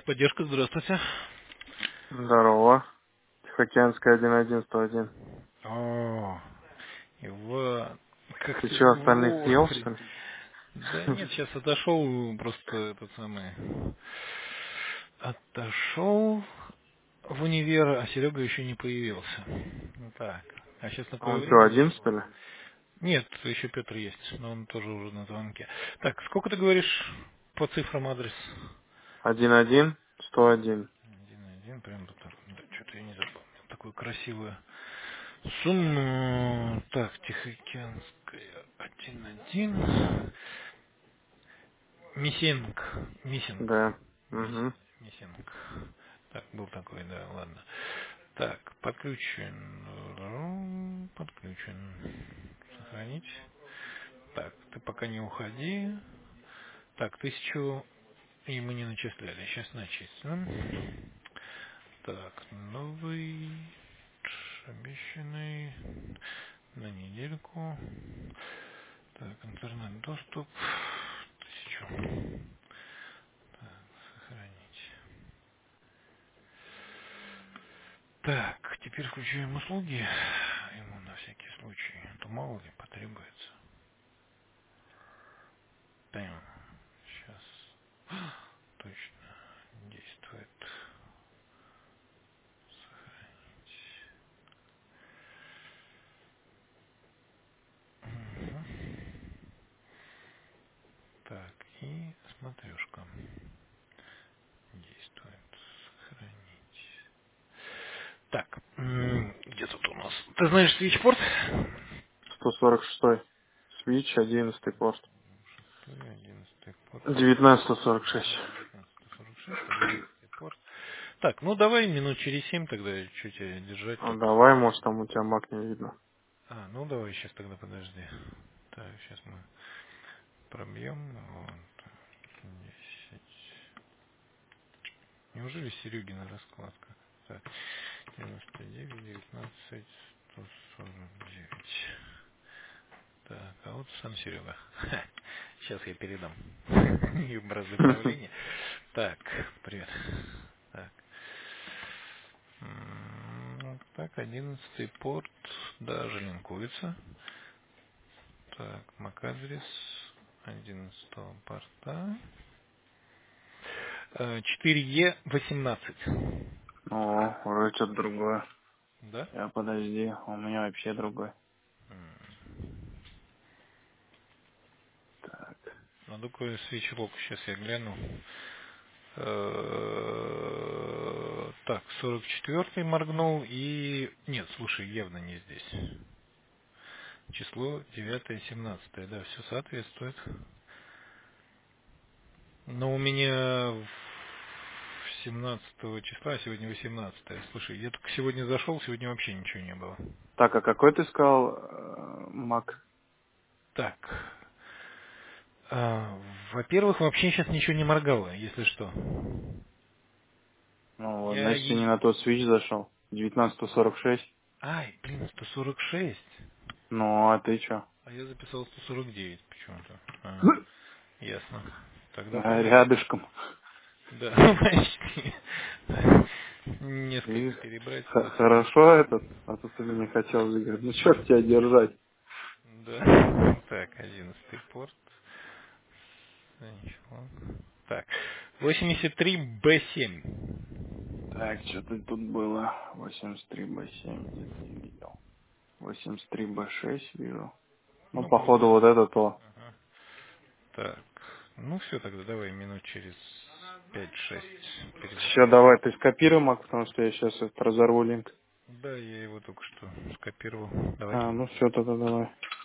Техподдержка, здравствуйте. Здорово. Тихоокеанская 11101. О, его Ты как-то что, остальных его съел, что ли? Да нет, сейчас отошел, просто этот самый отошел в универ, а Серега еще не появился. Ну так. А сейчас такое Он что, время один, сейчас. что ли? Нет, еще Петр есть, но он тоже уже на звонке. Так, сколько ты говоришь по цифрам адрес? 11101. 1-1, прям вот так. Да, что-то я не запомнил. Такую красивую сумму. Так, Тихоокеанская 1-1. Миссинг. Да. Угу. Миссинг. Так, был такой, да, ладно. Так, подключен. Подключен. Сохранить. Так, ты пока не уходи. Так, 1000 ему не начисляли. Сейчас начислим. Так, новый, обещанный на недельку. Так, интернет-доступ. 1000. Так, сохранить. Так, теперь включаем услуги. Ему на всякий случай. А то мало ли потребуется. Прям. Сейчас. Точно. Действует. Сохранить. Мгм. Так, и смотрешка. Действует. Сохранить. Так, где тут у нас? Ты знаешь свитчпорт? 146. Switch, 11 порт. 11 порт. 1946. А, 1946, 11 порт. Так, ну давай минут через 7 тогда, что тебя держать Ну тут. давай, может там у тебя маг не видно. А, ну давай сейчас тогда подожди. Так, сейчас мы пробьем. Вот. 10. Неужели Серегина раскладка? Так, 99, 19, 149. Так, а вот сам Серега. Сейчас я передам им разные правления. Так, привет. Так. Так, 11 порт, даже линкуется. Так, MAC-адрес 11 порта. 4E18. О, уже что-то другое. Да? Подожди, у меня вообще другой. Так. Ну, такой свечелок, сейчас я гляну. Так, 44-й моргнул и... Нет, слушай, явно не здесь. Число 9-17, да, все соответствует. Но у меня 17 числа, а сегодня 18. Слушай, я только сегодня зашел, сегодня вообще ничего не было. Так, а какой ты сказал маг? Так, во-первых, вообще сейчас ничего не моргало, если что. Ну, вот, Я значит, ты не ей... на тот Switch зашел. 1946. Ай, блин, 146. Ну, а ты чё? А я записал 149 почему-то. Ясно. Тогда понятно. Рядышком. Да, почти. И Несколько перебрать туда-сюда. хорошо этот, а то ты мне хотел говорить, ну черт тебя держать. Да. Так, 11 порт. Ничего. Так. 83B7. Так, что-то тут было. 83Б7 где-то я видел. 83Б6 вижу. Ну, Ну, плюс. походу, вот это то. Ага. Так. Ну все, тогда давай минут через 5-6 Все, перезапущу. давай, ты скопируй, Мак, потому что я сейчас разорву линк. Да, я его только что скопировал. Давай. А, ну все, тогда давай.